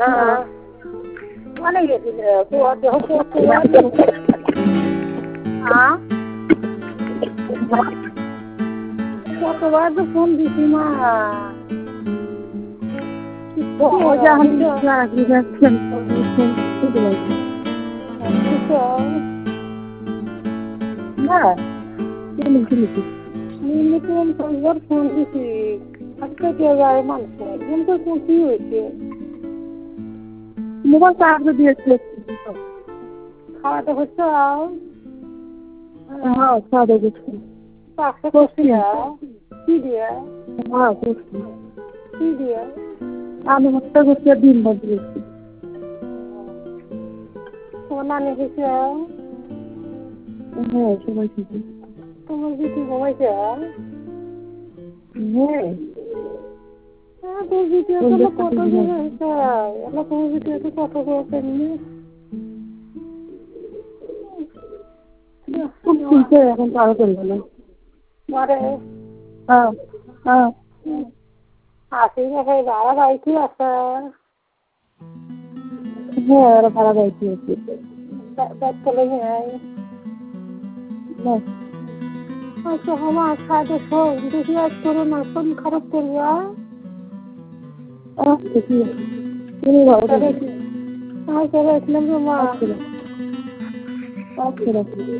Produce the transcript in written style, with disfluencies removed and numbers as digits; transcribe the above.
না মানে গেছিলে কতবার তো ফোন দিছি মা ফোন দিছি আজকে কে যায় মানুষ কিন্তু কি হয়েছে মোবাইল চার্জ দিয়েছিল খাওয়াটা হচ্ছে হ্যাঁ খাওয়া দাওয়া করছি পাঁচটা করছি কি দিয়ে হ্যাঁ করছি কি দিয়ে আমি হত্যা করছি আর দিন বাদ দিয়েছি তোমার নানি গেছে হ্যাঁ সবাই ঠিক তোমার দিদি ঘুমাইছে হ্যাঁ তোর ভিডিও তো কত হয়েছে আমার তোমার ভিডিও তো কত করতে নিয়ে এখন আরো করবো না মারে আসি ভাড়া বাড়িতে আছে হ্যাঁ ওরা ভাড়া বাড়িতে আছে ব্যাগ চলে যায় আচ্ছা আমার সাথে শোন দেখি আজ করো না শোন খারাপ করবো দেখি তুমি ভালো আচ্ছা রাখলাম মা আচ্ছা রাখি